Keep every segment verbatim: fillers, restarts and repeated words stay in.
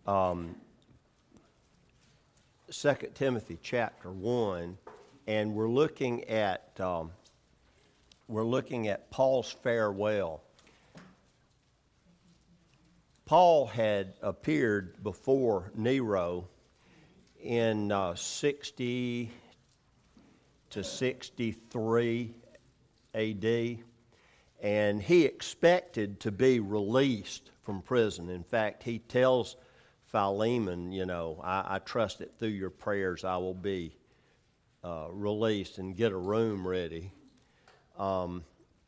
um, Second Timothy chapter one, and we're looking at um, we're looking at Paul's farewell. Paul had appeared before Nero in uh, sixty to sixty-three A D, and he expected to be released from prison. In fact, he tells Philemon, you know, I, I trust that through your prayers I will be uh, released and get a room ready. Um,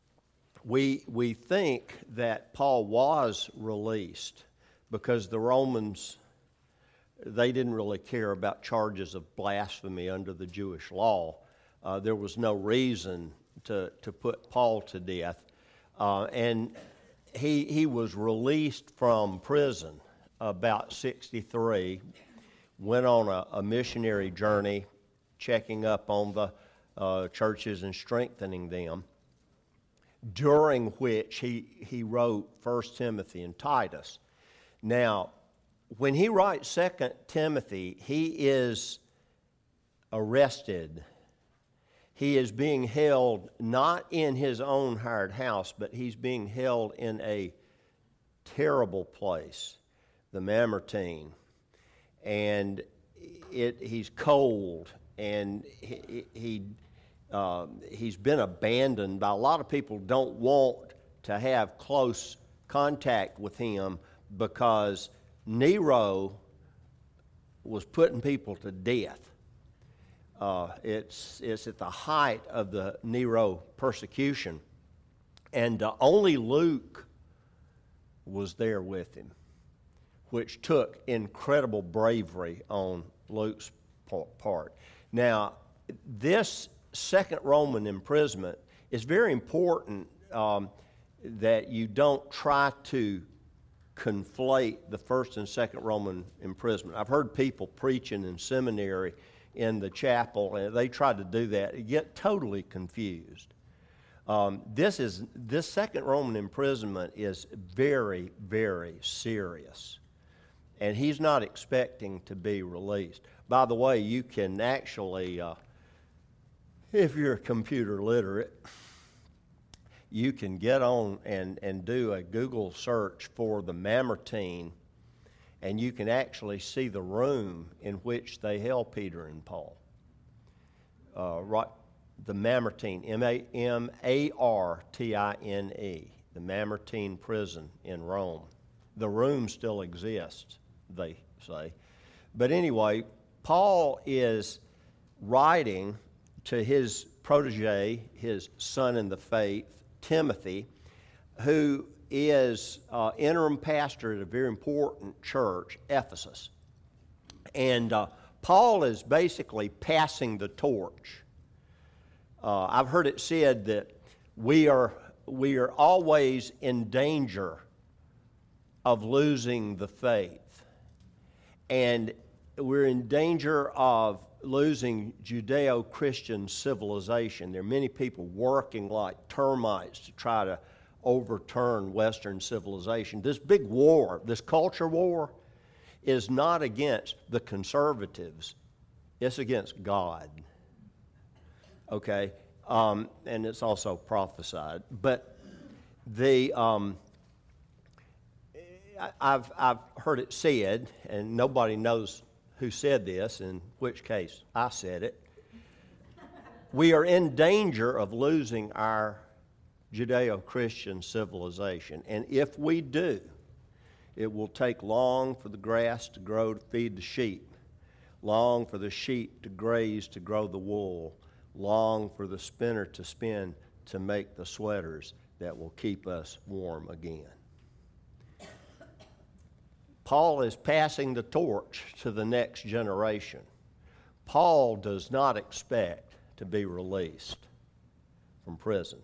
we we think that Paul was released because the Romans, they didn't really care about charges of blasphemy under the Jewish law. Uh, there was no reason to, to put Paul to death. Uh, and he he was released from prison about sixty-three, went on a, a missionary journey, checking up on the uh, churches and strengthening them, during which he, he wrote First Timothy and Titus. Now, when he writes Second Timothy, he is arrested. He is being held not in his own hired house, but he's being held in a terrible place, the Mamertine, and it, he's cold, and he, he uh, he's been abandoned by a lot of people. Don't want to have close contact with him because Nero was putting people to death. Uh, it's it's at the height of the Nero persecution, and uh, only Luke was there with him, which took incredible bravery on Luke's part. Now, this second Roman imprisonment is very important um, that you don't try to conflate the first and second Roman imprisonment. I've heard people preaching in seminary in the chapel, and they try to do that. You get totally confused. Um, this is this second Roman imprisonment is very, very serious. And he's not expecting to be released. By the way, you can actually, uh, if you're computer literate, you can get on and, and do a Google search for the Mamertine, and you can actually see the room in which they held Peter and Paul. Uh, right, the Mamertine, M A M A R T I N E, the Mamertine prison in Rome. The room still exists, they say. But anyway, Paul is writing to his protege, his son in the faith, Timothy, who is uh, interim pastor at a very important church, Ephesus. And uh, Paul is basically passing the torch. Uh, I've heard it said that we are we are always in danger of losing the faith. And we're in danger of losing Judeo-Christian civilization. There are many people working like termites to try to overturn Western civilization. This big war, this culture war, is not against the conservatives. It's against God. Okay? Um, and it's also prophesied. But the... Um, I've, I've heard it said, and nobody knows who said this, in which case I said it. We are in danger of losing our Judeo-Christian civilization. And if we do, it will take long for the grass to grow to feed the sheep, long for the sheep to graze to grow the wool, long for the spinner to spin to make the sweaters that will keep us warm again. Paul is passing the torch to the next generation. Paul does not expect to be released from prison.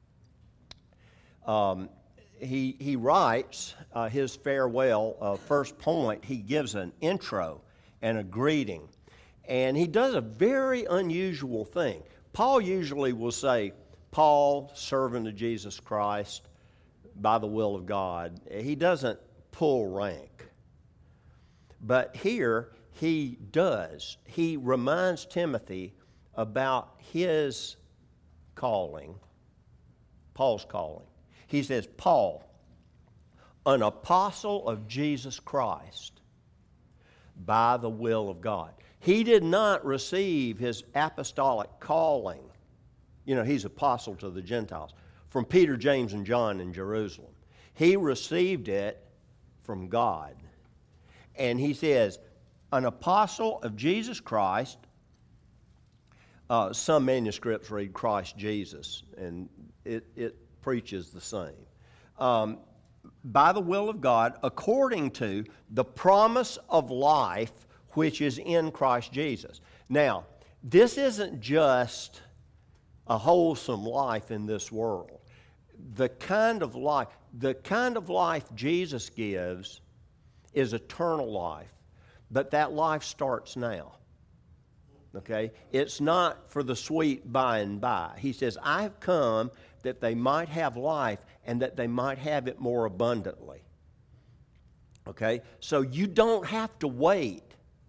Um, he, he writes uh, his farewell, uh, first point, he gives an intro and a greeting. And he does a very unusual thing. Paul usually will say, Paul, servant of Jesus Christ, by the will of God. He doesn't pull rank. But here he does. He reminds Timothy about his calling, Paul's calling. He says, Paul, an apostle of Jesus Christ, by the will of God. He did not receive his apostolic calling. You know, he's apostle to the Gentiles, from Peter, James, and John in Jerusalem. He received it from God. And he says, an apostle of Jesus Christ. Uh, some manuscripts read Christ Jesus, and it, it preaches the same. Um, by the will of God, according to the promise of life which is in Christ Jesus. Now, this isn't just a wholesome life in this world. The kind of life, the kind of life Jesus gives is eternal life, but that life starts now. Okay? It's not for the sweet by and by. He says, I have come that they might have life and that they might have it more abundantly. Okay? So you don't have to wait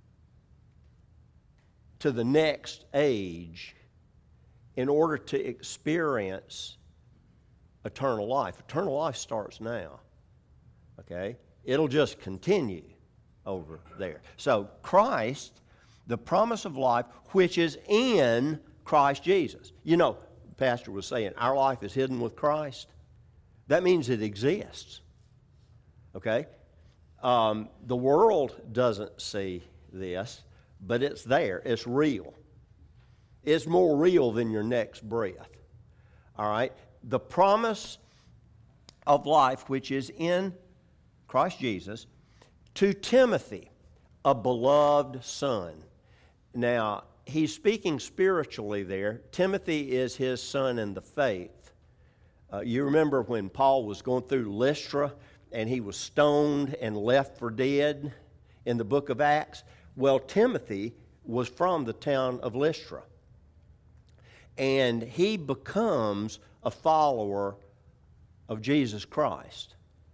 to the next age in order to experience eternal life. Eternal life starts now. Okay? It'll just continue over there. So Christ, the promise of life, which is in Christ Jesus. You know, the pastor was saying, our life is hidden with Christ. That means it exists. Okay? Um, the world doesn't see this, but it's there. It's real. It's more real than your next breath. All right? The promise of life, which is in Christ Jesus, to Timothy, a beloved son. Now, he's speaking spiritually there. Timothy is his son in the faith. Uh, you remember when Paul was going through Lystra and he was stoned and left for dead in the book of Acts? Well, Timothy was from the town of Lystra. And he becomes a follower of Jesus Christ.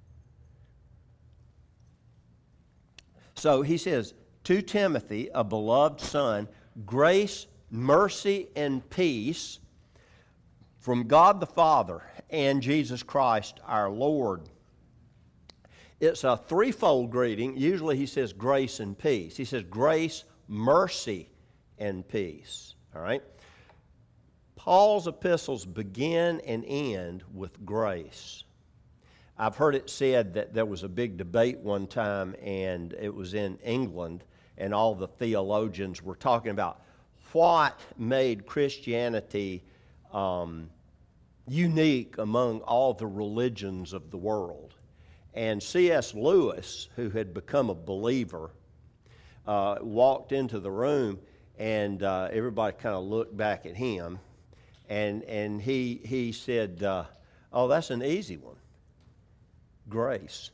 So he says, to Timothy, a beloved son, grace, mercy, and peace from God the Father and Jesus Christ our Lord. It's a threefold greeting. Usually he says grace and peace. He says grace, mercy, and peace. All right? Paul's epistles begin and end with grace. I've heard it said that there was a big debate one time, and it was in England, and all the theologians were talking about what made Christianity um, unique among all the religions of the world. And C S Lewis, who had become a believer, uh, walked into the room, and uh, everybody kind of looked back at him, and and he he said, uh, "Oh, that's an easy one. Grace.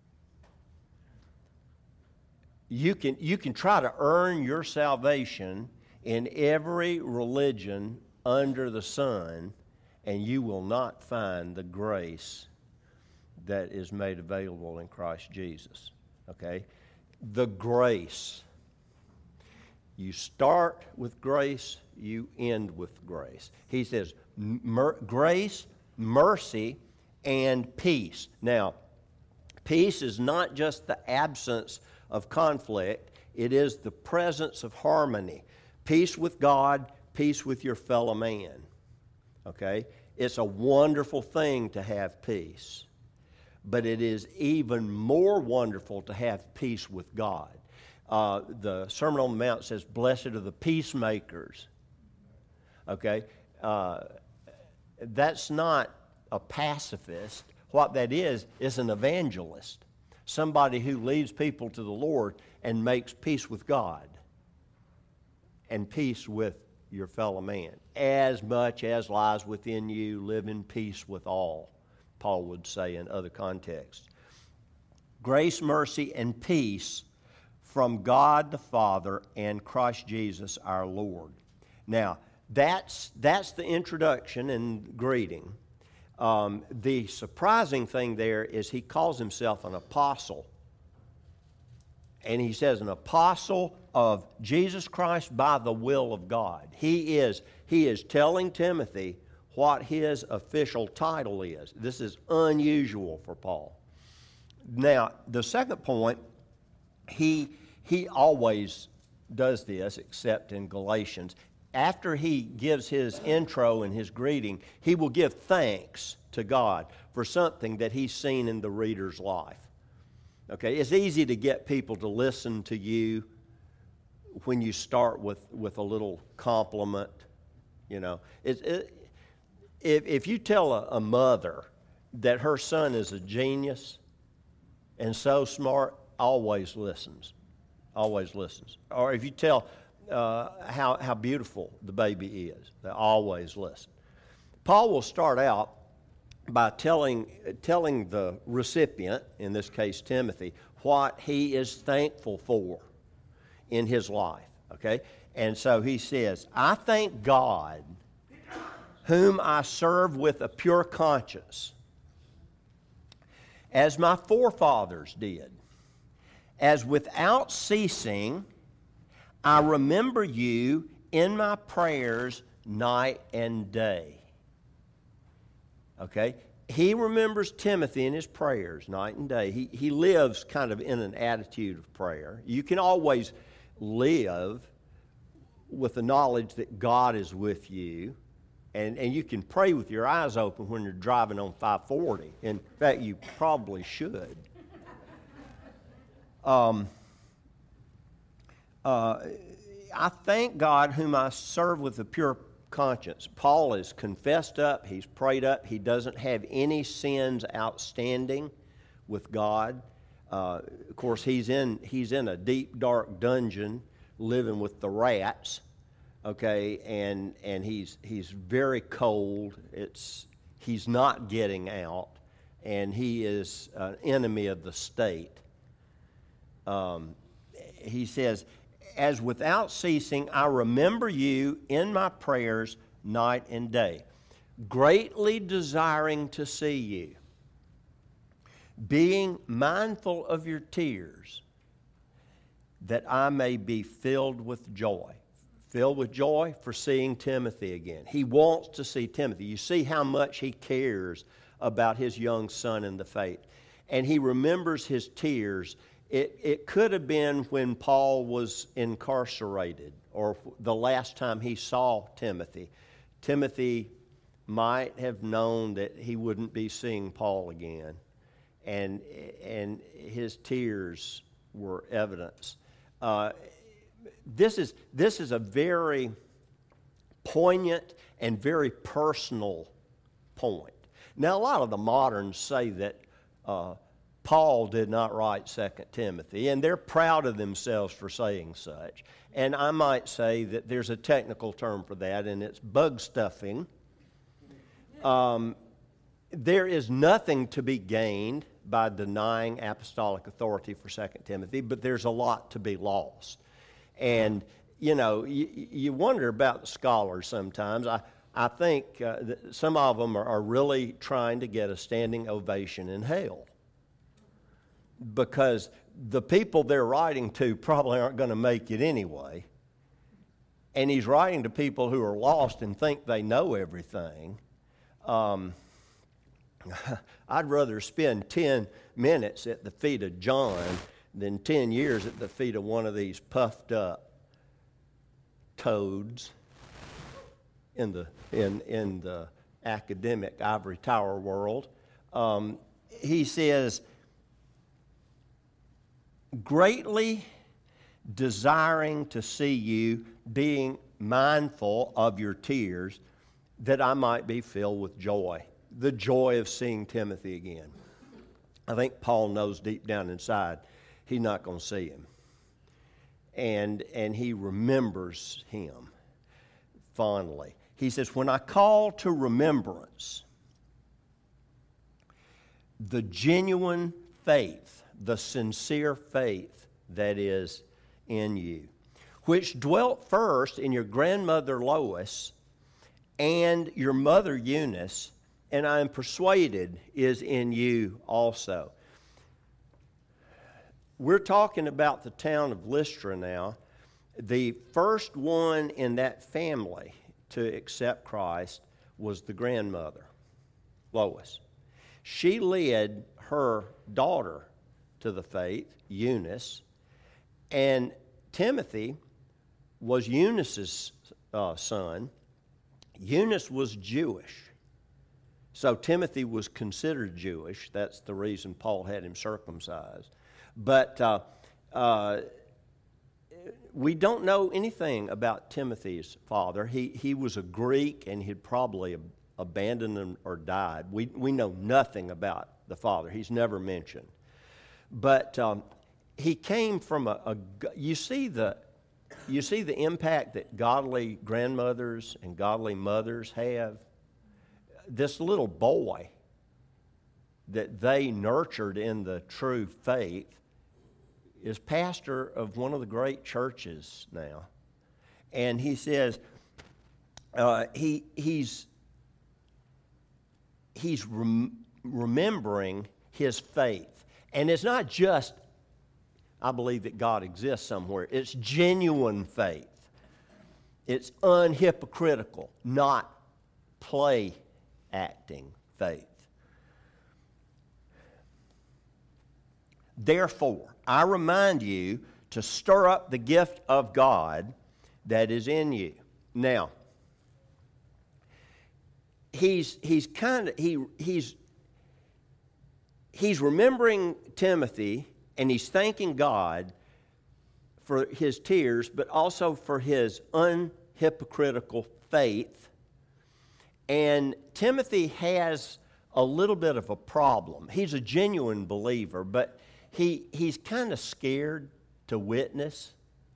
You can you can try to earn your salvation in every religion under the sun, and you will not find the grace that is made available in Christ Jesus." Okay? The grace. You start with grace, you end with grace. He says mer- grace, mercy, and peace. Now, peace is not just the absence of conflict, it is the presence of harmony. Peace with God, peace with your fellow man. Okay? It's a wonderful thing to have peace. But it is even more wonderful to have peace with God. Uh, the Sermon on the Mount says, blessed are the peacemakers. Okay? Uh, that's not a pacifist. What that is, is an evangelist. Somebody who leads people to the Lord and makes peace with God and peace with your fellow man. As much as lies within you, live in peace with all, Paul would say in other contexts. Grace, mercy, and peace from God the Father and Christ Jesus our Lord. Now, that's, that's the introduction and greeting. Um, the surprising thing there is he calls himself an apostle. and he says, an apostle of Jesus Christ by the will of God. He is, he is telling Timothy what his official title is. This is unusual for Paul. Now, the second point, he, he always does this, except in Galatians. After he gives his intro and his greeting, he will give thanks to God for something that he's seen in the reader's life. Okay, it's easy to get people to listen to you when you start with, with a little compliment. You know, it, it, if, if you tell a, a mother that her son is a genius and so smart, always listens, always listens. Or if you tell uh, how, how beautiful the baby is, they always listen. Paul will start out by telling, telling the recipient, in this case Timothy, what he is thankful for in his life, okay? And so he says, I thank God, whom I serve with a pure conscience, as my forefathers did, as without ceasing I remember you in my prayers night and day. Okay? He remembers Timothy in his prayers night and day. He, he lives kind of in an attitude of prayer. You can always live with the knowledge that God is with you, and, and you can pray with your eyes open when you're driving on five forty. In fact, you probably should. Um, uh, I thank God whom I serve with a pure conscience. Paul is confessed up, he's prayed up, he doesn't have any sins outstanding with God. Uh, of course, he's in he's in a deep, dark dungeon living with the rats, okay, and and he's he's very cold. It's he's not getting out, and he is an enemy of the state. Um, he says, as without ceasing, I remember you in my prayers night and day, greatly desiring to see you, being mindful of your tears, that I may be filled with joy. Filled with joy for seeing Timothy again. He wants to see Timothy. You see how much he cares about his young son in the faith. And he remembers his tears. It, it could have been when Paul was incarcerated or the last time he saw Timothy. Timothy might have known that he wouldn't be seeing Paul again, and, and his tears were evidence. Uh, this is, this is a very poignant and very personal point. Now, a lot of the moderns say that uh, Paul did not write Second Timothy, and they're proud of themselves for saying such. And I might say that there's a technical term for that, and it's bug stuffing. Um, there is nothing to be gained by denying apostolic authority for Second Timothy, but there's a lot to be lost. And, you know, you, you wonder about the scholars sometimes. I, I think uh, that some of them are, are really trying to get a standing ovation in hell, because the people they're writing to probably aren't going to make it anyway. And he's writing to people who are lost and think they know everything. Um, I'd rather spend ten minutes at the feet of John than ten years at the feet of one of these puffed up toads in the, in, in the academic ivory tower world. Um, he says, greatly desiring to see you, being mindful of your tears, that I might be filled with joy. The joy of seeing Timothy again. I think Paul knows deep down inside he's not going to see him. And, and he remembers him fondly. He says, when I call to remembrance the genuine faith, the sincere faith that is in you, which dwelt first in your grandmother Lois and your mother Eunice, and I am persuaded is in you also. we're talking about the town of Lystra now. The first one in that family to accept Christ was the grandmother, Lois. She led her daughter to the faith, Eunice, and Timothy was Eunice's uh, son. Eunice was Jewish, so Timothy was considered Jewish. That's the reason Paul had him circumcised. But uh, uh, we don't know anything about Timothy's father. He, he was a Greek, and he'd probably ab- abandoned him or died. We, we know nothing about the father. He's never mentioned. But um, he came from a, a you see the you see the impact that godly grandmothers and godly mothers have. This little boy that they nurtured in the true faith is pastor of one of the great churches now. And he says uh, he he's he's rem- remembering his faith. And it's not just, I believe that God exists somewhere. It's genuine faith. It's unhypocritical, not play acting faith. Therefore, I remind you to stir up the gift of God that is in you. Now, he's he's kind of he he's he's remembering Timothy, and he's thanking God for his tears, but also for his unhypocritical faith. And Timothy has a little bit of a problem. He's a genuine believer, but he he's kind of scared to witness.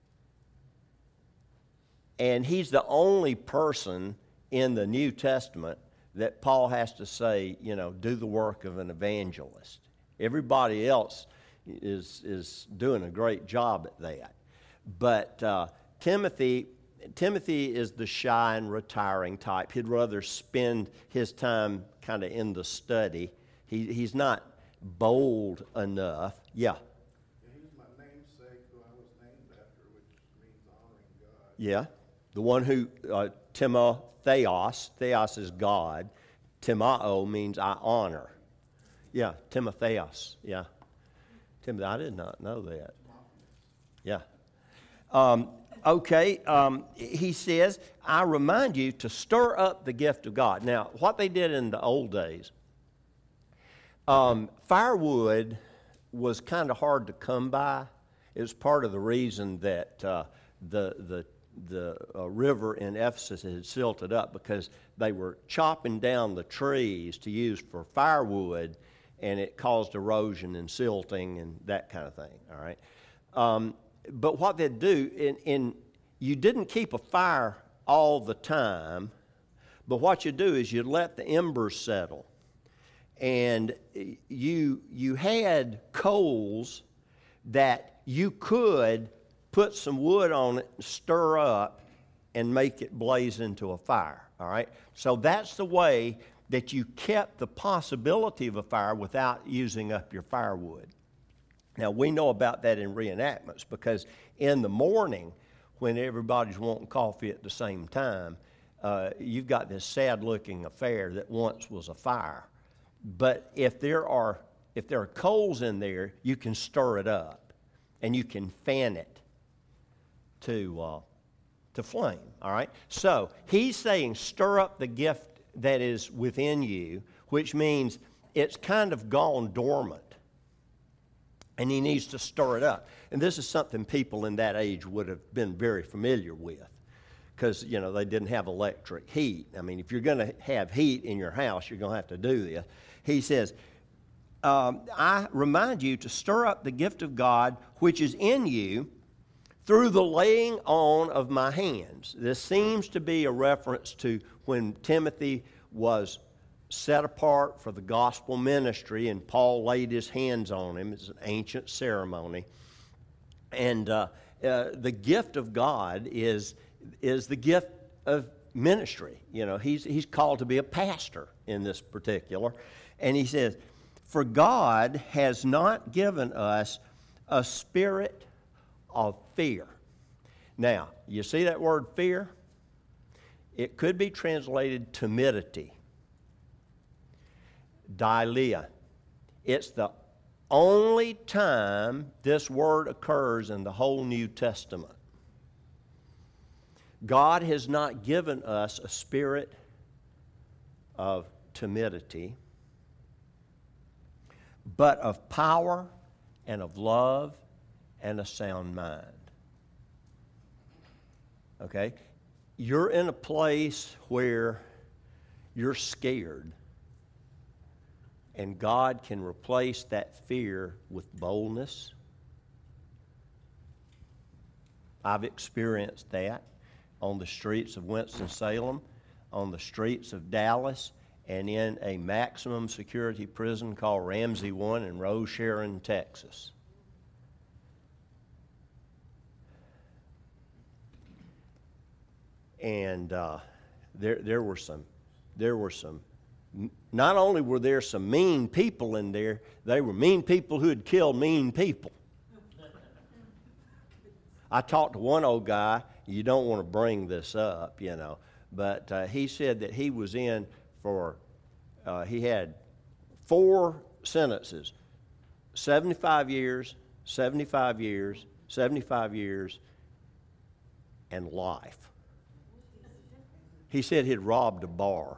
And he's the only person in the New Testament that Paul has to say, you know, do the work of an evangelist. Everybody else is is doing a great job at that. But uh, Timothy, Timothy is the shy and retiring type. He'd rather spend his time kind of in the study. He he's not bold enough. Yeah. He's my namesake, who I was named after, which means honoring God. Yeah. The one who, uh, Timotheos, Theos is God. Timao means I honor. Yeah, Timotheos, yeah. Timothy, I did not know that. Yeah. Um, okay, um, he says, I remind you to stir up the gift of God. Now, what they did in the old days, um, firewood was kind of hard to come by. It was part of the reason that uh, the the the uh, river in Ephesus had silted up, because they were chopping down the trees to use for firewood, and it caused erosion and silting and that kind of thing, all right? Um, but what they'd do, in, in you didn't keep a fire all the time, but what you do is you let the embers settle. And you you had coals that you could put some wood on it, stir up, and make it blaze into a fire, all right? So that's the way that you kept the possibility of a fire without using up your firewood. Now, we know about that in reenactments, because in the morning, when everybody's wanting coffee at the same time, uh, you've got this sad-looking affair that once was a fire. But if there are if there are coals in there, you can stir it up, and you can fan it to uh, to flame. All right. So he's saying, stir up the gift that is within you, which means it's kind of gone dormant, and he needs to stir it up. And this is something people in that age would have been very familiar with, because, you know, they didn't have electric heat. I mean, if you're going to have heat in your house, you're going to have to do this. He says, um, I remind you to stir up the gift of God which is in you through the laying on of my hands. This seems to be a reference to when Timothy was set apart for the gospel ministry, and Paul laid his hands on him. It's an ancient ceremony. And uh, uh, the gift of God is, is the gift of ministry. You know, he's, he's called to be a pastor in this particular. And he says, for God has not given us a spirit of fear. Now, you see that word fear? It could be translated timidity. Dilia. It's the only time this word occurs in the whole New Testament. God has not given us a spirit of timidity, but of power and of love and a sound mind. Okay? You're in a place where you're scared, and God can replace that fear with boldness. I've experienced that on the streets of Winston-Salem, on the streets of Dallas, and in a maximum security prison called Ramsey One in Rose Sharon, Texas. And uh, there, there were some, there were some. Not only were there some mean people in there, they were mean people who had killed mean people. I talked to one old guy. You don't want to bring this up, you know, but uh, he said that he was in for, uh, he had four sentences, seventy-five years, seventy-five years, seventy-five years, and life. He said he'd robbed a bar.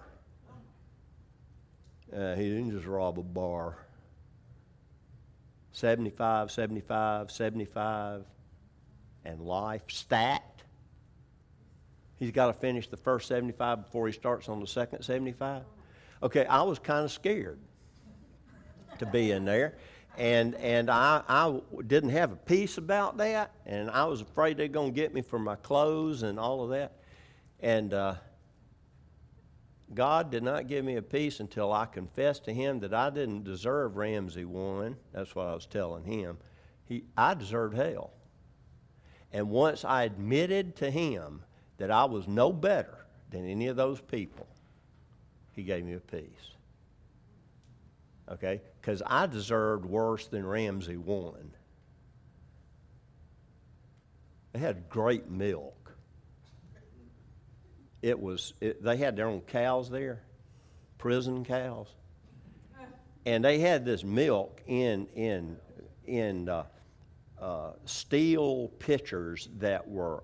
Uh, he didn't just rob a bar. seventy-five, seventy-five, seventy-five, and life stacked. He's got to finish the first seventy-five before he starts on the second seventy-five. Okay, I was kind of scared to be in there. And and I, I didn't have a peace about that. And I was afraid they're going to get me for my clothes and all of that. And uh, God did not give me a peace until I confessed to Him that I didn't deserve Ramsey One. That's what I was telling Him. He, I deserved hell. And once I admitted to Him that I was no better than any of those people, He gave me a peace. Okay? Because I deserved worse than Ramsey One. They had great milk. It was, it, they had their own cows there, prison cows. And they had this milk in, in, in uh, uh, steel pitchers that were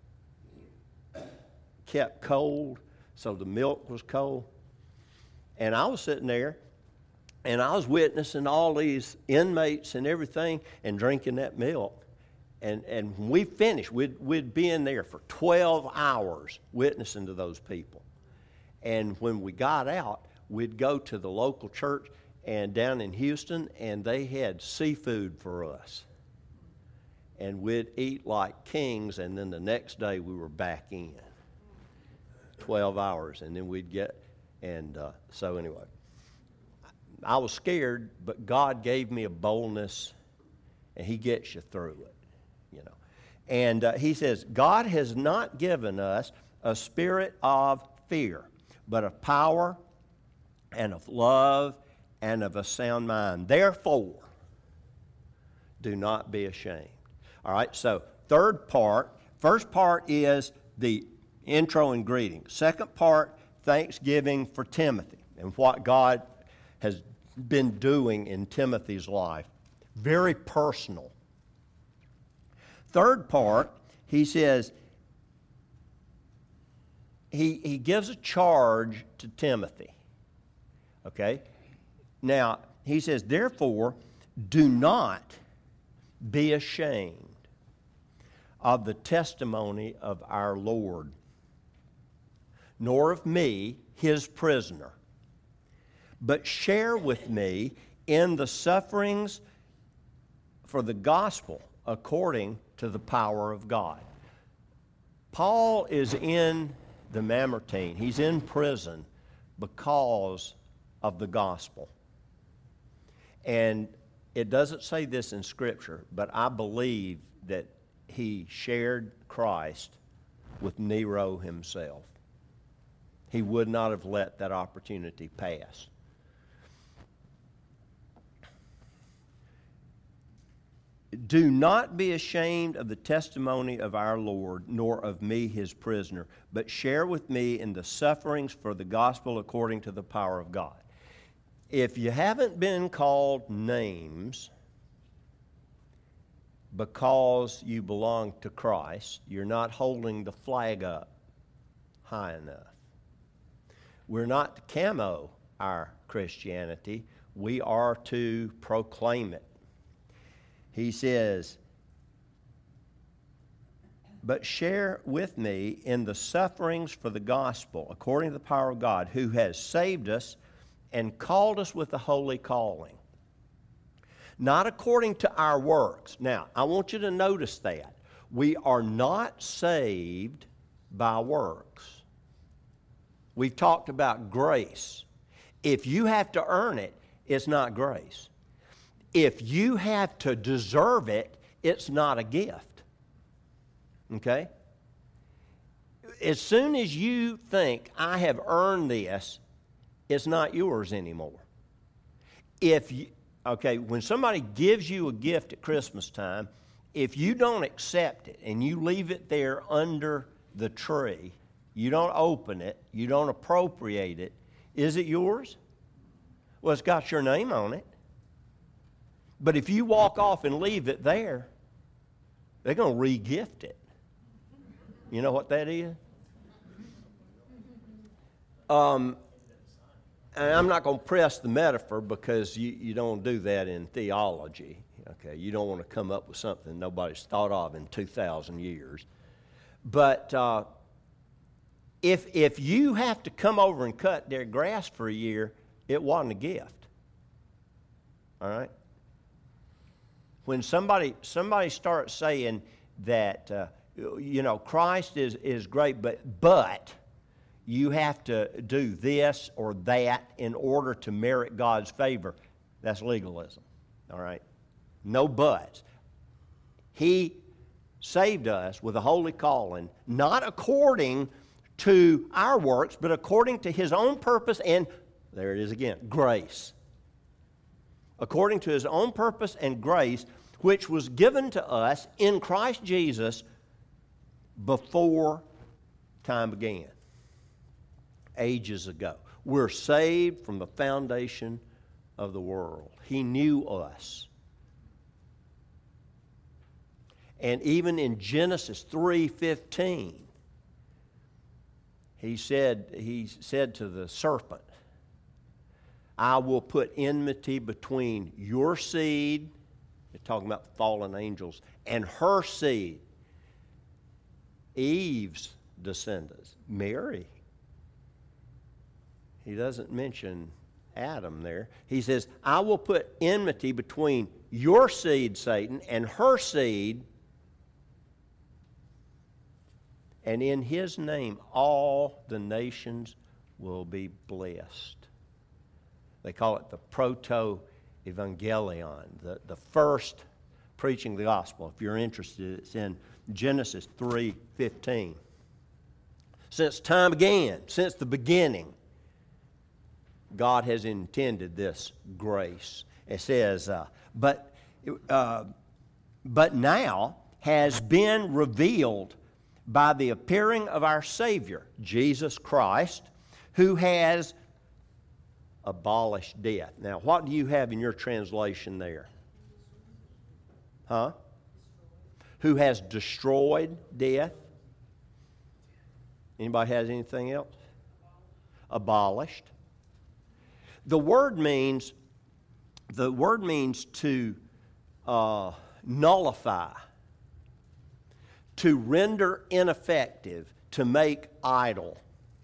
kept cold, so the milk was cold. And I was sitting there, and I was witnessing all these inmates and everything and drinking that milk. And, and when we finished, we'd, we'd be in there for twelve hours witnessing to those people. And when we got out, we'd go to the local church and down in Houston, and they had seafood for us. And we'd eat like kings, and then the next day we were back in. twelve hours, and then we'd get, and uh, so anyway. I was scared, but God gave me a boldness, and He gets you through it. You know, and uh, He says, God has not given us a spirit of fear, but of power and of love and of a sound mind. Therefore, do not be ashamed. All right, so third part. First part is the intro and greeting. Second part, thanksgiving for Timothy and what God has been doing in Timothy's life. Very personal. Third part, he says, he, he gives a charge to Timothy. Okay? Now, he says, therefore, do not be ashamed of the testimony of our Lord, nor of me, His prisoner, but share with me in the sufferings for the gospel according to the power of God. Paul is in the Mamertine. He's in prison because of the gospel. And it doesn't say this in Scripture, but I believe that he shared Christ with Nero himself. He would not have let that opportunity pass. Do not be ashamed of the testimony of our Lord, nor of me, his prisoner, but share with me in the sufferings for the gospel according to the power of God. If you haven't been called names because you belong to Christ, you're not holding the flag up high enough. We're not to camo our Christianity. We are to proclaim it. He says, but share with me in the sufferings for the gospel according to the power of God, who has saved us and called us with a holy calling, not according to our works. Now, I want you to notice that. We are not saved by works. We've talked about grace. If you have to earn it, it's not grace. If you have to deserve it, it's not a gift. Okay? As soon as you think, I have earned this, it's not yours anymore. If you, okay, when somebody gives you a gift at Christmas time, if you don't accept it and you leave it there under the tree, you don't open it, you don't appropriate it, is it yours? Well, it's got your name on it. But if you walk off and leave it there, they're going to re-gift it. You know what that is? Um, and I'm not going to press the metaphor because you, you don't do that in theology. Okay, you don't want to come up with something nobody's thought of in two thousand years. But uh, if, if you have to come over and cut their grass for a year, it wasn't a gift. All right? When somebody somebody starts saying that, uh, you know, Christ is, is great, but but you have to do this or that in order to merit God's favor, that's legalism. All right? No buts. He saved us with a holy calling, not according to our works, but according to his own purpose and, there it is again, grace. According to his own purpose and grace, which was given to us in Christ Jesus before time began, ages ago. We're saved from the foundation of the world. He knew us. And even in Genesis three fifteen, he said, he said to the serpent, I will put enmity between your seed, they're talking about fallen angels, and her seed, Eve's descendants, Mary. He doesn't mention Adam there. He says, I will put enmity between your seed, Satan, and her seed, and in his name all the nations will be blessed. They call it the proto-evangelion, the, the first preaching the gospel. If you're interested, it's in Genesis three fifteen. Since time began, since the beginning, God has intended this grace. It says, uh, but, uh, but now has been revealed by the appearing of our Savior, Jesus Christ, who has abolished death. Now, what do you have in your translation there? Huh? Who has destroyed death? Anybody has anything else? Abolished. The word means, the word means to uh, nullify, to render ineffective, to make idle.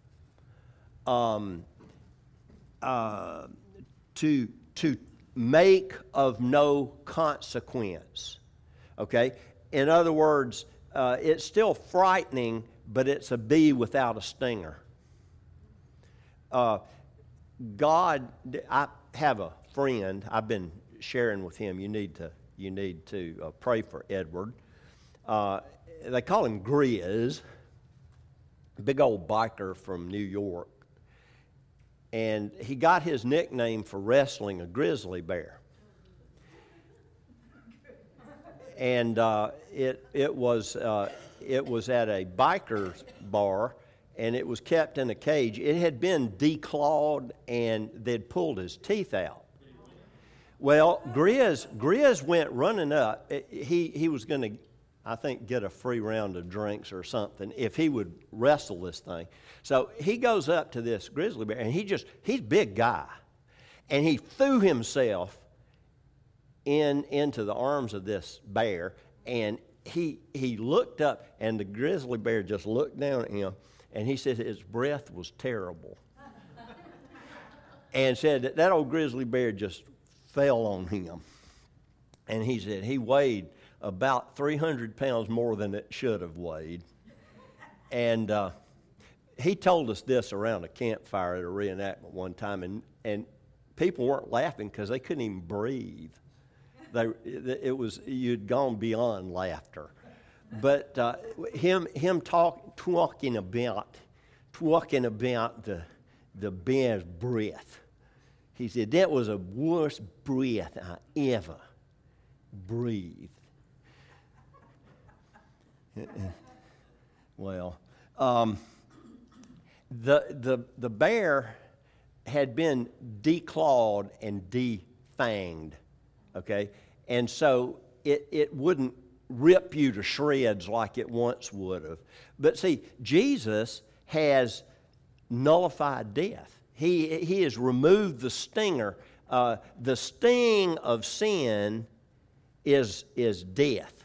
Um, Uh, to, to make of no consequence. Okay? In other words, uh, it's still frightening, but it's a bee without a stinger. Uh, God, I have a friend, I've been sharing with him, you need to, you need to uh, pray for Edward. Uh, they call him Grizz, big old biker from New York. And he got his nickname for wrestling a grizzly bear. and uh, it it was uh, it was at a biker's bar, and it was kept in a cage. It had been declawed, and they'd pulled his teeth out. Well, Grizz Grizz went running up. He he was going to, I think, get a free round of drinks or something if he would wrestle this thing. So he goes up to this grizzly bear, and he just he's a big guy, and he threw himself in into the arms of this bear, and he he looked up, and the grizzly bear just looked down at him, and he said his breath was terrible, and said that that old grizzly bear just fell on him, and he said he weighed about three hundred pounds more than it should have weighed, and uh, he told us this around a campfire at a reenactment one time, and and people weren't laughing because they couldn't even breathe. They, it was, you'd gone beyond laughter. But uh, him him talk, talking about talking about the the bear's breath. He said that was the worst breath I ever breathed. Well, um, the the the bear had been declawed and defanged. Okay, and so it, it wouldn't rip you to shreds like it once would have. But see, Jesus has nullified death. He, he has removed the stinger. Uh, the sting of sin is, is death.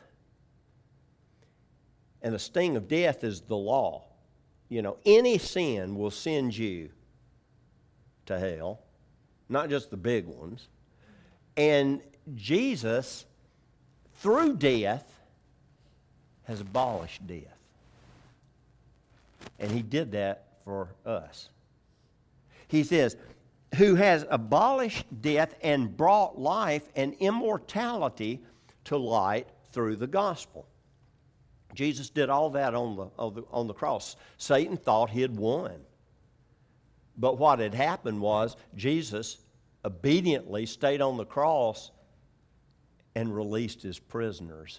And the sting of death is the law. You know, any sin will send you to hell, not just the big ones. And Jesus, through death, has abolished death. And he did that for us. He says, who has abolished death and brought life and immortality to light through the gospel. Jesus did all that on the, on the, on the cross. Satan thought he had won. But what had happened was Jesus obediently stayed on the cross and released his prisoners.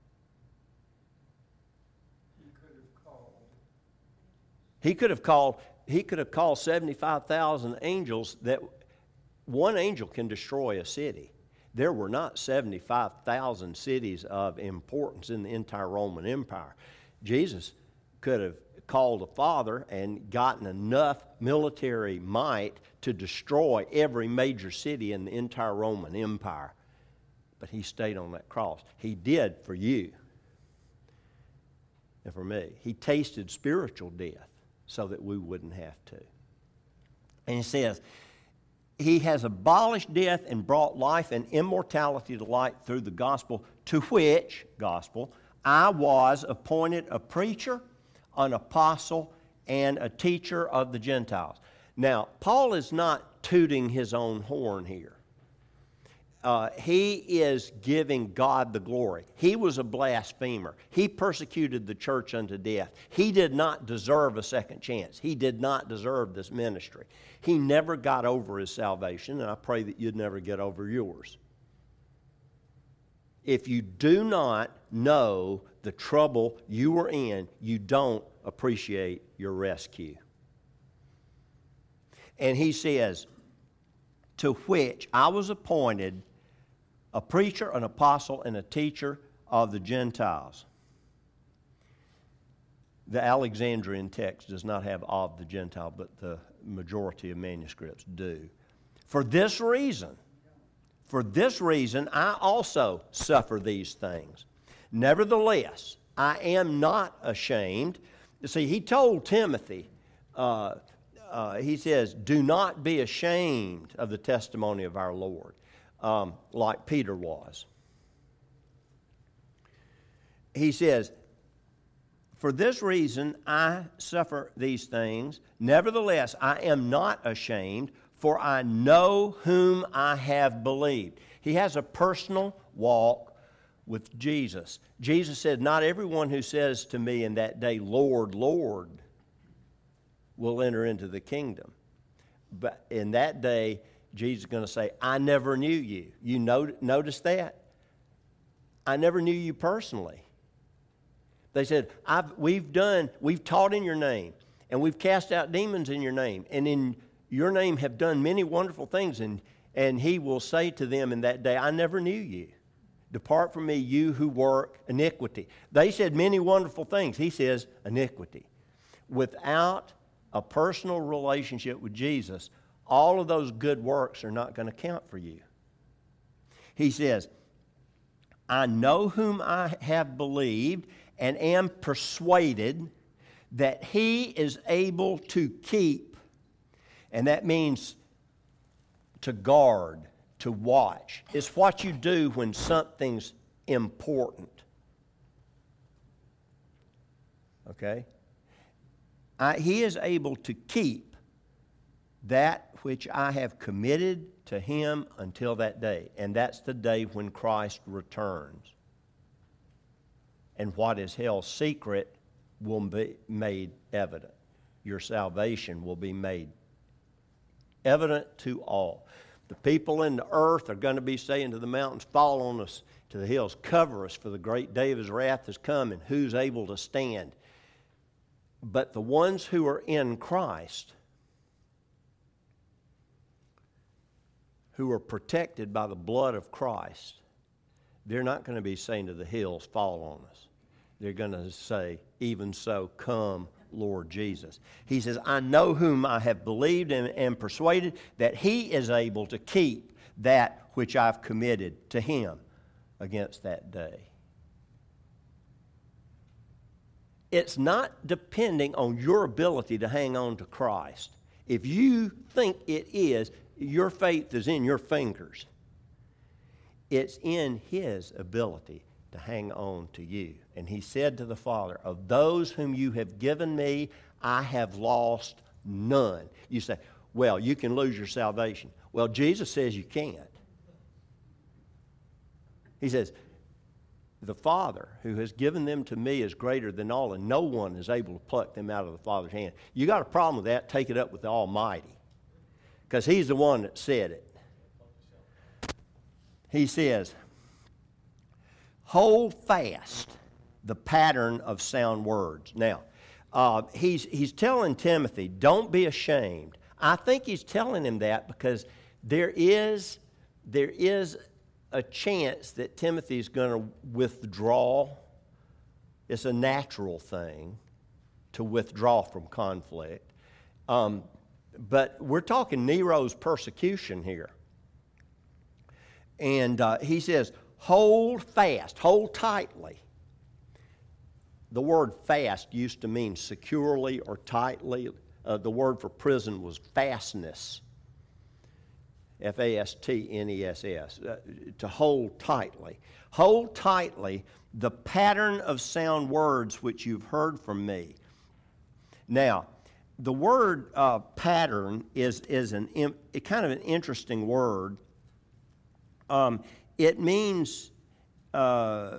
He could have called. He could have called, he could have called seventy-five thousand angels. That one angel can destroy a city. There were not seventy-five thousand cities of importance in the entire Roman Empire. Jesus could have called a father and gotten enough military might to destroy every major city in the entire Roman Empire. But he stayed on that cross. He did for you and for me. He tasted spiritual death so that we wouldn't have to. And he says, he has abolished death and brought life and immortality to light through the gospel, to which, gospel, I was appointed a preacher, an apostle, and a teacher of the Gentiles. Now, Paul is not tooting his own horn here. Uh, he is giving God the glory. He was a blasphemer. He persecuted the church unto death. He did not deserve a second chance. He did not deserve this ministry. He never got over his salvation, and I pray that you'd never get over yours. If you do not know the trouble you were in, you don't appreciate your rescue. And he says, to which I was appointed a preacher, an apostle, and a teacher of the Gentiles. The Alexandrian text does not have of the Gentile, but the majority of manuscripts do. For this reason, for this reason, I also suffer these things. Nevertheless, I am not ashamed. You see, he told Timothy, uh, uh, he says, do not be ashamed of the testimony of our Lord. Um, like Peter was. He says, for this reason I suffer these things. Nevertheless, I am not ashamed, for I know whom I have believed. He has a personal walk with Jesus. Jesus said, not everyone who says to me in that day, Lord, Lord, will enter into the kingdom. But in that day, Jesus is going to say, I never knew you. You not- notice that? I never knew you personally. They said, I've, we've done, we've taught in your name, and we've cast out demons in your name, and in your name have done many wonderful things. And, and he will say to them in that day, I never knew you. Depart from me, you who work iniquity. They said many wonderful things. He says iniquity. Without a personal relationship with Jesus, all of those good works are not going to count for you. He says, I know whom I have believed and am persuaded that he is able to keep, and that means to guard, to watch. It's what you do when something's important. Okay? I, he is able to keep that which I have committed to him until that day. And that's the day when Christ returns. And what is held secret will be made evident. Your salvation will be made evident to all. The people in the earth are going to be saying to the mountains, fall on us, to the hills, cover us, for the great day of his wrath is coming. Who's able to stand? But the ones who are in Christ, who are protected by the blood of Christ, they're not going to be saying to the hills, fall on us. They're going to say, even so, come, Lord Jesus. He says, I know whom I have believed and am persuaded that he is able to keep that which I've committed to him against that day. It's not depending on your ability to hang on to Christ. If you think it is, your faith is in your fingers. It's in his ability to hang on to you. And he said to the Father, of those whom you have given me, I have lost none. You say, well, you can lose your salvation. Well, Jesus says you can't. He says, the Father who has given them to me is greater than all, and no one is able to pluck them out of the Father's hand. You got a problem with that, take it up with the Almighty, because he's the one that said it. He says, hold fast the pattern of sound words. Now, uh, he's, he's telling Timothy, don't be ashamed. I think he's telling him that because there is, there is a chance that Timothy's going to withdraw. It's a natural thing to withdraw from conflict. Um, but we're talking Nero's persecution here. And uh, he says, hold fast, hold tightly. The word fast used to mean securely or tightly. Uh, the word for prison was fastness. F A S T N E S S, uh, to hold tightly. Hold tightly the pattern of sound words which you've heard from me. Now, the word uh, pattern is, is an, it kind of an interesting word. Um, it means uh,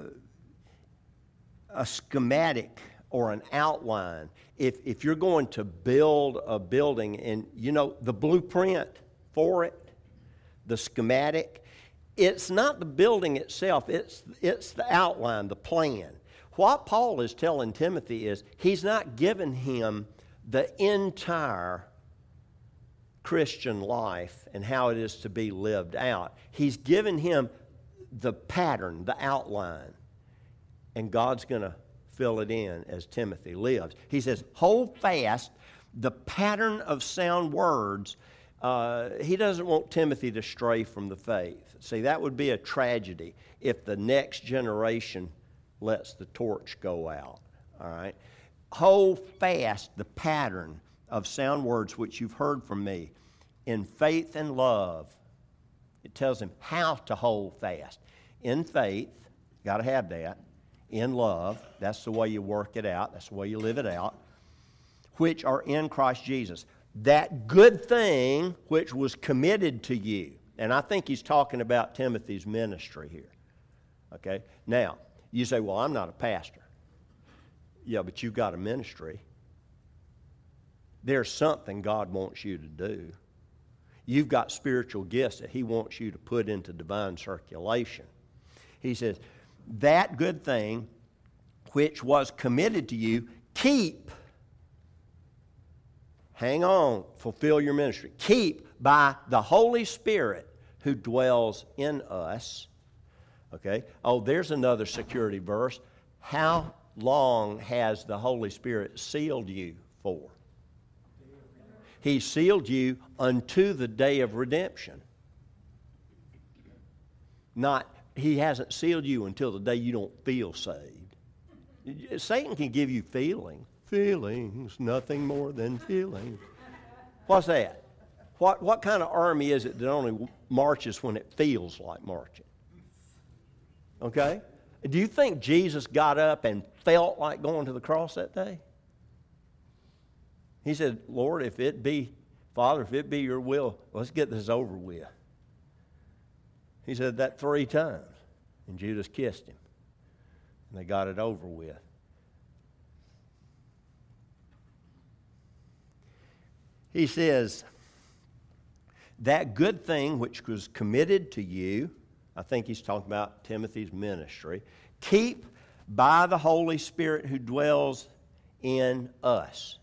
a schematic or an outline. If, if you're going to build a building and, you know, the blueprint for it, the schematic, it's not the building itself, it's, it's the outline, the plan. What Paul is telling Timothy is he's not giving him the entire Christian life and how it is to be lived out. He's given him the pattern, the outline, and God's going to fill it in as Timothy lives. He says, hold fast the pattern of sound words. Uh, he doesn't want Timothy to stray from the faith. See, that would be a tragedy if the next generation lets the torch go out. All right? Hold fast the pattern of sound words which you've heard from me in faith and love. It tells him how to hold fast. In faith, got to have that. In love, that's the way you work it out. That's the way you live it out. Which are in Christ Jesus. That good thing which was committed to you. And I think he's talking about Timothy's ministry here. Okay? Now, you say, well, I'm not a pastor. Yeah, but you've got a ministry. There's something God wants you to do. You've got spiritual gifts that he wants you to put into divine circulation. He says, that good thing which was committed to you, keep. Hang on, fulfill your ministry. Keep by the Holy Spirit who dwells in us. Okay? Oh, there's another security verse. How long has the Holy Spirit sealed you for? He sealed you unto the day of redemption. Not, He hasn't sealed you until the day you don't feel saved. Satan can give you feelings. Feelings, nothing more than feelings. What's that? What, what kind of army is it that only marches when it feels like marching? Okay? Do you think Jesus got up and felt like going to the cross that day? He said, Lord, if it be, Father, if it be your will, let's get this over with. He said that three times, and Judas kissed him, and they got it over with. He says, that good thing which was committed to you, I think he's talking about Timothy's ministry, keep by the Holy Spirit who dwells in us.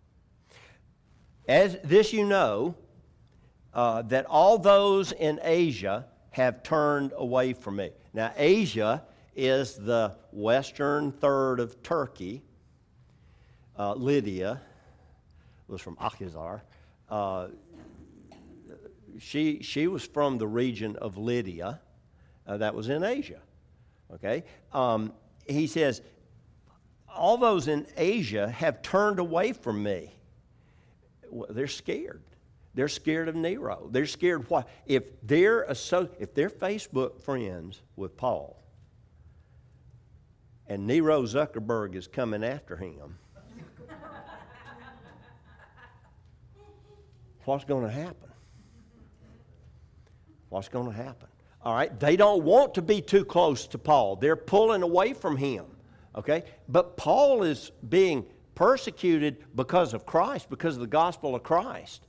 As this you know, uh, that all those in Asia have turned away from me. Now, Asia is the western third of Turkey. Uh, Lydia was from Akhizar. Uh, she, she was from the region of Lydia. Uh, that was in Asia. Okay? Um, he says, all those in Asia have turned away from me. Well, they're scared. They're scared of Nero. They're scared why? If they're, if they're Facebook friends with Paul and Nero Zuckerberg is coming after him, what's going to happen? What's going to happen? All right, they don't want to be too close to Paul. They're pulling away from him, okay? But Paul is being persecuted because of Christ, because of the gospel of Christ.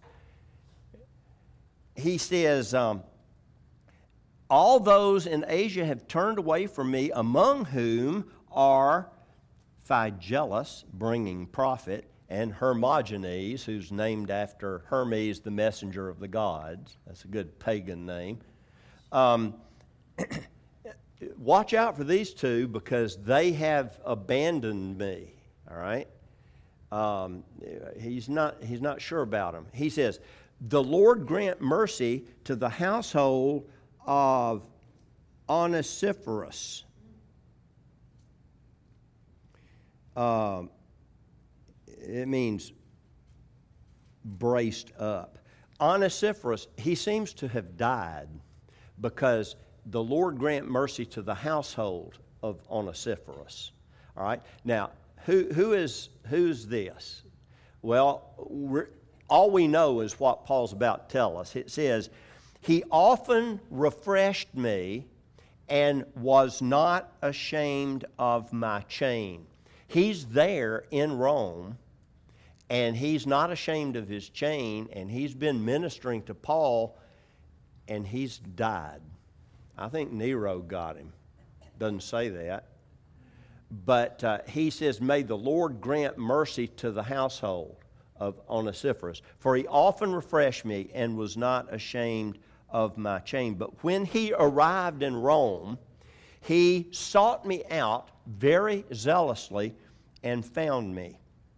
He says, um, all those in Asia have turned away from me, among whom are Phygellus, bringing profit, and Hermogenes, who's named after Hermes, the messenger of the gods. That's a good pagan name. Um, watch out for these two because they have abandoned me, all right? Um, he's not, he's not sure about them. He says, the Lord grant mercy to the household of Onesiphorus. Um, it means braced up. Onesiphorus, he seems to have died because the Lord grant mercy to the household of Onesiphorus. All right? Now, who, who is, who's this? Well, we're, all we know is what Paul's about to tell us. It says, he often refreshed me and was not ashamed of my chain. He's there in Rome, and he's not ashamed of his chain, and he's been ministering to Paul, and he's died. I think Nero got him. Doesn't say that. But uh, he says, may the Lord grant mercy to the household of Onesiphorus, for he often refreshed me and was not ashamed of my chain. But when he arrived in Rome, he sought me out very zealously and found me.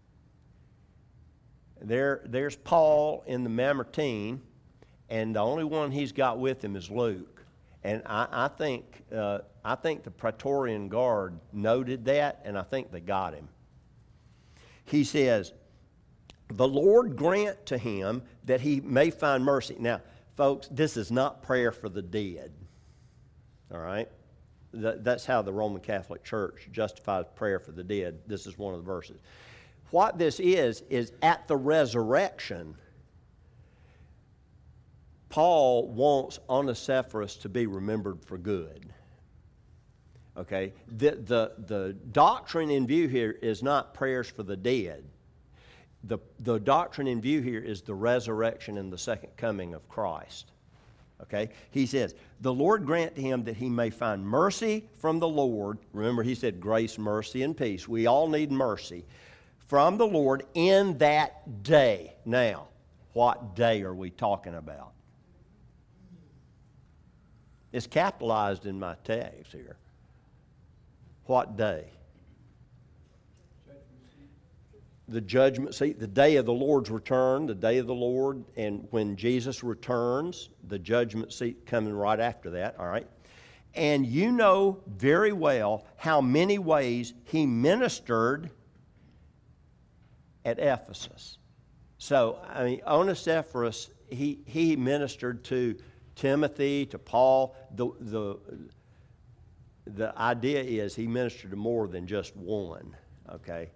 There, there's Paul in the Mamertine, and the only one he's got with him is Luke. And I, I think uh, I think the Praetorian Guard noted that, and I think they got him. He says, the Lord grant to him that he may find mercy. Now, folks, this is not prayer for the dead. All right? That, that's how the Roman Catholic Church justifies prayer for the dead. This is one of the verses. What this is, is at the resurrection, Paul wants Onesiphorus to be remembered for good. Okay? The, the, the doctrine in view here is not prayers for the dead. The, the doctrine in view here is the resurrection and the second coming of Christ. Okay? He says, the Lord grant to him that he may find mercy from the Lord. Remember, he said grace, mercy, and peace. We all need mercy from the Lord in that day. Now, what day are we talking about? It's capitalized in my text here. What day? The judgment seat, the day of the Lord's return, the day of the Lord, and when Jesus returns, the judgment seat coming right after that, all right? And you know very well how many ways he ministered at Ephesus. So, I mean, Onesiphorus, he, he ministered to Timothy, to Paul. The, the, the idea is he ministered to more than just one, okay?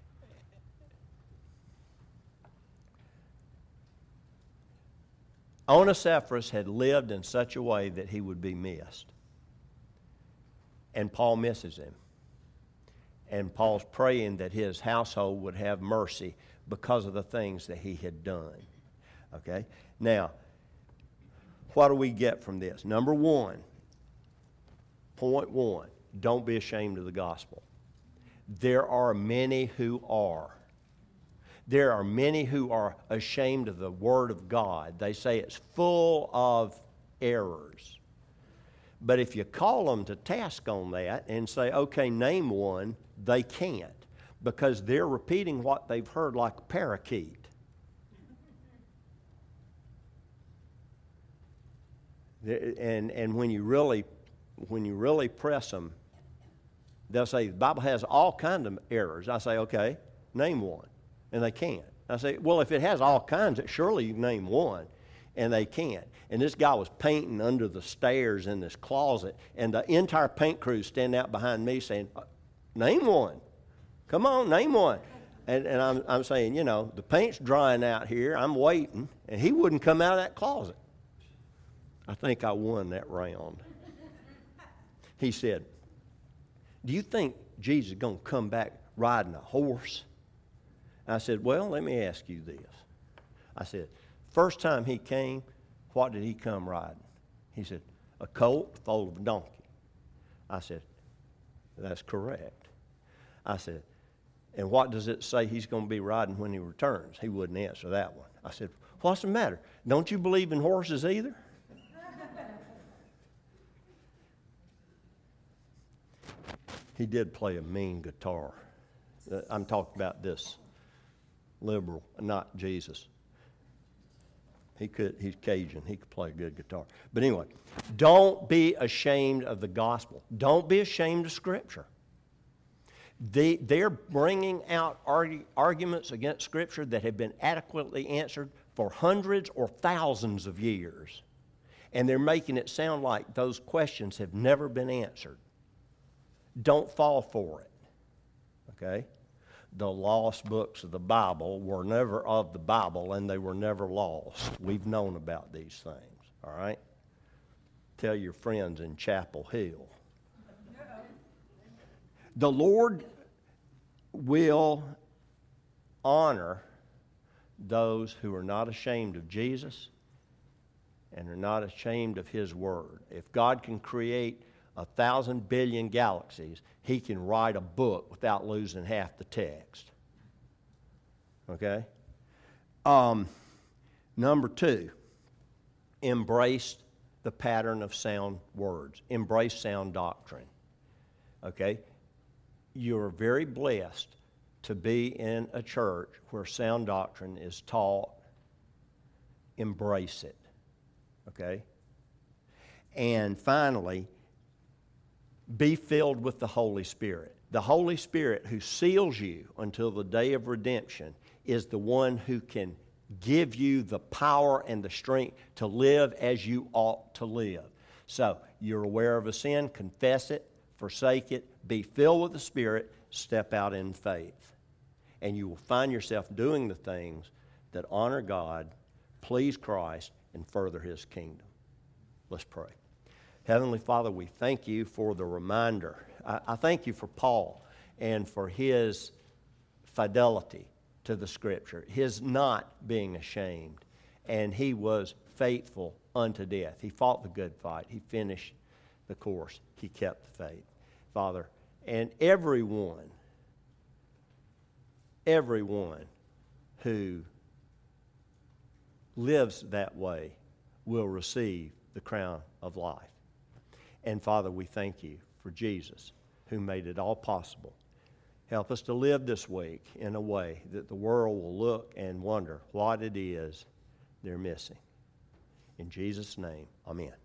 Onesiphorus had lived in such a way that he would be missed. And Paul misses him. And Paul's praying that his household would have mercy because of the things that he had done. Okay? Now, what do we get from this? Number one, point one, don't be ashamed of the gospel. There are many who are. There are many who are ashamed of the Word of God. They say it's full of errors. But if you call them to task on that and say, okay, name one, they can't, because they're repeating what they've heard like a parakeet. And, and when you really when you really press them, they'll say, the Bible has all kinds of errors. I say, okay, name one. And they can't. I say, well, if it has all kinds, surely you can name one. And they can't. And this guy was painting under the stairs in this closet, and the entire paint crew standing out behind me saying, name one. Come on, name one. And, and I'm, I'm saying, you know, the paint's drying out here. I'm waiting. And he wouldn't come out of that closet. I think I won that round. He said, do you think Jesus is going to come back riding a horse? I said, well, let me ask you this. I said, first time he came, what did he come riding? He said, a colt foaled of a donkey. I said, that's correct. I said, and what does it say he's going to be riding when he returns? He wouldn't answer that one. I said, what's the matter? Don't you believe in horses either? He did play a mean guitar. I'm talking about this liberal, not Jesus. He could, he's Cajun. He could play a good guitar. But anyway, don't be ashamed of the gospel. Don't be ashamed of Scripture. They, they're bringing out argu, arguments against Scripture that have been adequately answered for hundreds or thousands of years. And they're making it sound like those questions have never been answered. Don't fall for it. Okay? The lost books of the Bible were never of the Bible, and they were never lost. We've known about these things, all right? Tell your friends in Chapel Hill. The Lord will honor those who are not ashamed of Jesus and are not ashamed of His Word. If God can create a thousand billion galaxies, He can write a book without losing half the text. Okay? Um, number two, embrace the pattern of sound words. Embrace sound doctrine. Okay? You're very blessed to be in a church where sound doctrine is taught. Embrace it. Okay? And finally, be filled with the Holy Spirit. The Holy Spirit who seals you until the day of redemption is the one who can give you the power and the strength to live as you ought to live. So, you're aware of a sin, confess it, forsake it, be filled with the Spirit, step out in faith. And you will find yourself doing the things that honor God, please Christ, and further His kingdom. Let's pray. Heavenly Father, we thank You for the reminder. I, I thank You for Paul and for his fidelity to the Scripture, his not being ashamed. And he was faithful unto death. He fought the good fight. He finished the course. He kept the faith. Father, and everyone, everyone who lives that way will receive the crown of life. And Father, we thank you for Jesus, who made it all possible. Help us to live this week in a way that the world will look and wonder what it is they're missing. In Jesus' name, amen.